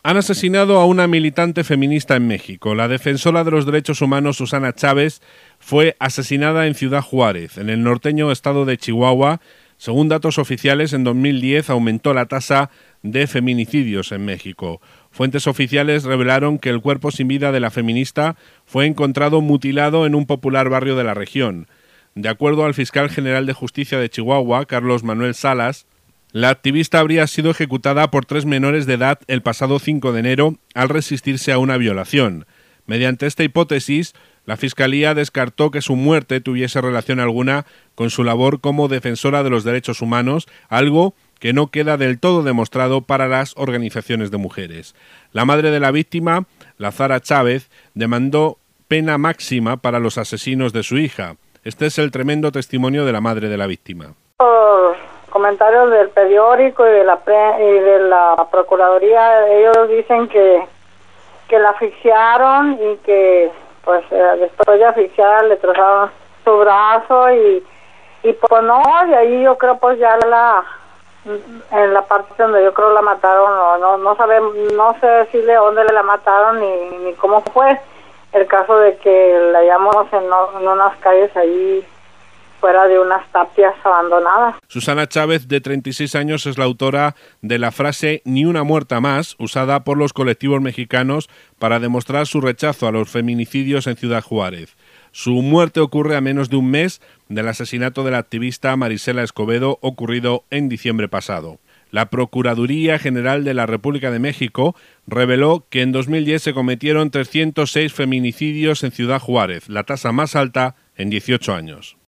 Han asesinado a una militante feminista en México. La defensora de los derechos humanos Susana Chávez fue asesinada en Ciudad Juárez, en el norteño estado de Chihuahua. Según datos oficiales, en 2010 aumentó la tasa de feminicidios en México. Fuentes oficiales revelaron que el cuerpo sin vida de la feminista fue encontrado mutilado en un popular barrio de la región. De acuerdo al fiscal general de Justicia de Chihuahua, Carlos Manuel Salas, la activista habría sido ejecutada por 3 menores de edad el pasado 5 de enero al resistirse a una violación. Mediante esta hipótesis, la Fiscalía descartó que su muerte tuviese relación alguna con su labor como defensora de los derechos humanos, algo que no queda del todo demostrado para las organizaciones de mujeres. La madre de la víctima, Lazara Chávez, demandó pena máxima para los asesinos de su hija. Este es el tremendo testimonio de la madre de la víctima. Comentarios del periódico y de la Procuraduría, ellos dicen que la asfixiaron y que pues después de asfixiada le trozaron su brazo y pues no, de ahí yo creo pues ya en la parte donde yo creo la mataron, no sé decirle dónde la mataron ni cómo fue el caso de que la hallamos en unas calles ahí fuera de unas tapias abandonadas. Susana Chávez, de 36 años, es la autora de la frase «Ni una muerta más», usada por los colectivos mexicanos para demostrar su rechazo a los feminicidios en Ciudad Juárez. Su muerte ocurre a menos de un mes del asesinato de la activista Marisela Escobedo, ocurrido en diciembre pasado. La Procuraduría General de la República de México reveló que en 2010 se cometieron 306 feminicidios en Ciudad Juárez, la tasa más alta en 18 años.